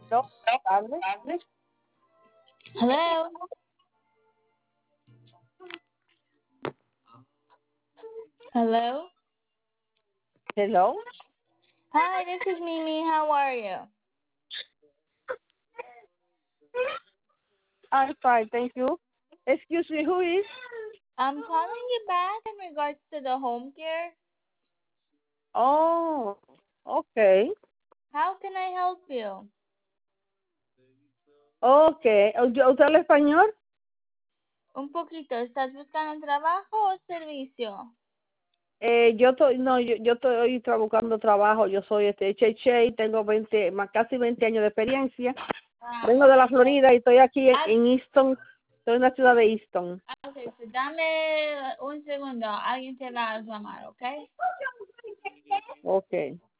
No, tarde. Hello. Hello. Hello. Hi, this is Mimi. How are you? I'm fine, thank you. Excuse me, who is? I'm calling you back in regards to the home care. Oh, okay. How can I help you? Okay. ¿Usted habla español? Un poquito. ¿Estás buscando trabajo o servicio? Yo estoy buscando trabajo. Yo soy Che, tengo casi 20 años de experiencia. Ah, Vengo de la Florida y estoy aquí en Easton. Estoy en la ciudad de Easton. ok, so dame un segundo. Alguien te va a llamar, ¿ok? Okay.